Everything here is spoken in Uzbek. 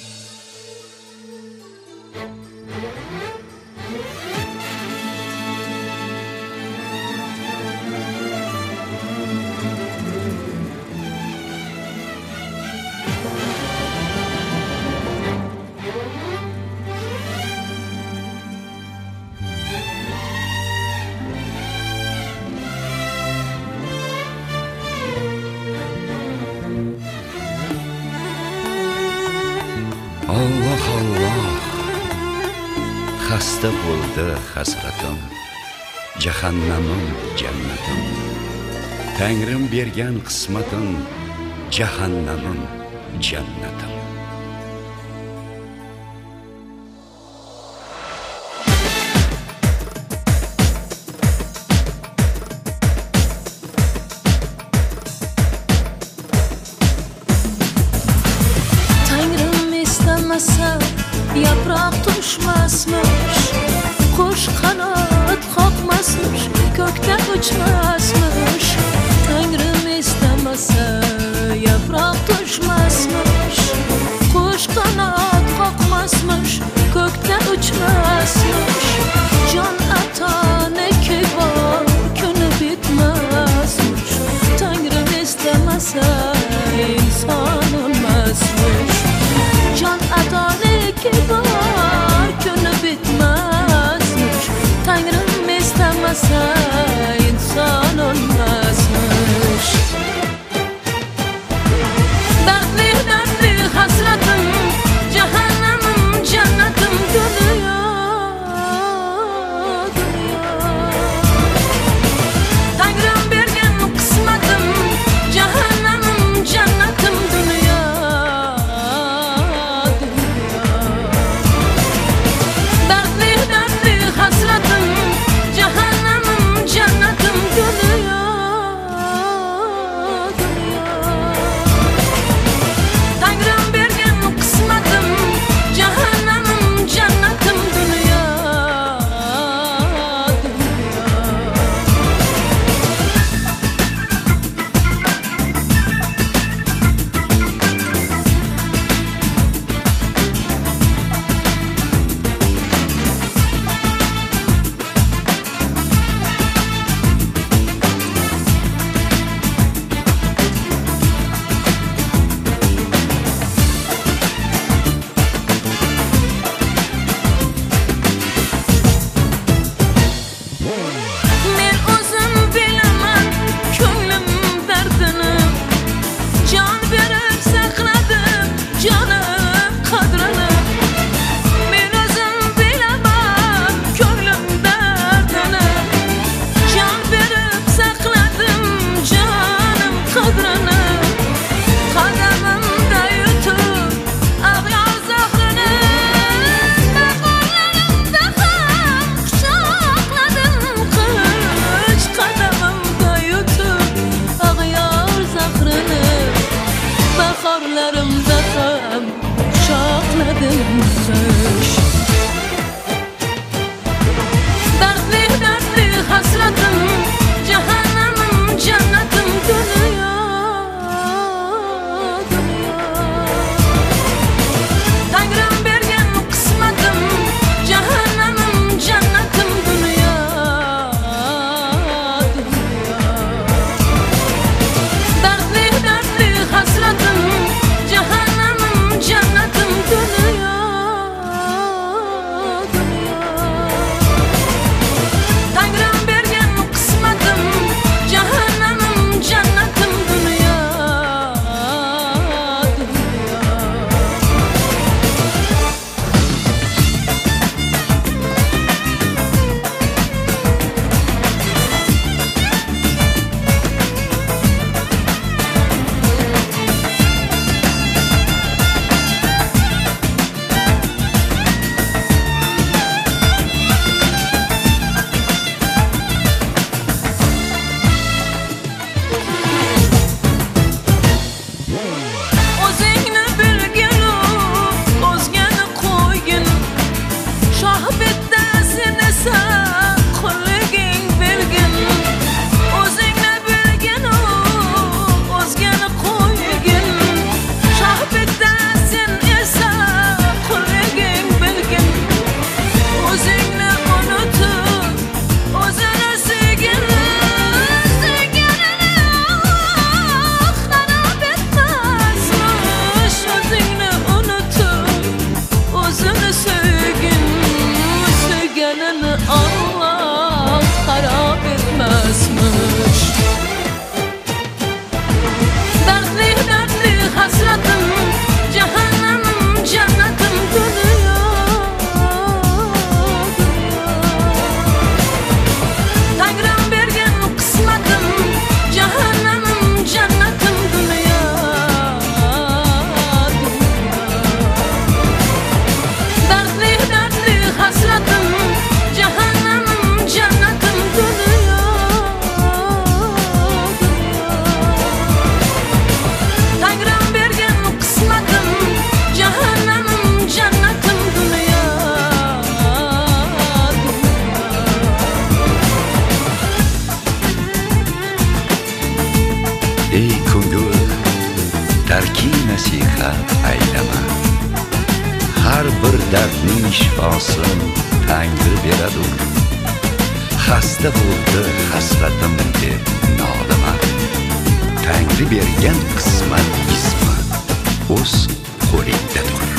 Allah Allah, xasta bo'ldi hasratim, jahannamim jannatim. Tangrim bergan qismatim, jahannamim jannatim. Yaproq tushmasmish, qush qanot qoqmasmish, ko'kda uchmasmish. Tangrim istamasa yaproq tushmasmish, qush qanot qoqmasmish, ko'kda uchmasmish. Jon atoniki bor, kuni bitmasmish. Tangrim istamasa inson o'lmasmish. Jon atoniki bor, kuni bitmasmish. Tangrim istamasa inson o'lmasmish. Dardli dardli hasratim, jahannamim jannatim. Dunyo Tangrim bergan qismatim, jahannamim jannatim. Dunyo dardli dardli hasratim, jahannamim jannatim. Dunyo Tangrim bergan qismatim, jahannamim jannatim. Dunyo men o'zim bilaman ko'nglim dardini, jon berib saqladim jonim qadrini. Men o'zim bilaman ko'nglim dardini, jon berib saqladim jonim qadrini. Qadamimda yutib ag'yor zahrini, qo'llarimda ham quchoqladim qish. Qadamimda yutib ag'yor zahrini, bahorlarimda ham quchoqladim qish. Dardli dardli hasratim, jahannamim jannatim. Dunyo Tangrim bergan qismatim, jahannamim jannatim. Dunyo dardli dardli hasratim, jahannamim jannatim. Dunyo Tangrim bergan qismatim, jahannamim jannatim. tarki nasihat aylama. Har bir dardning shifosin Tangri beradur. Xasta bo'ldi hasratim deb nolama. Tangri bergan qismat o'z qo'lingdadir.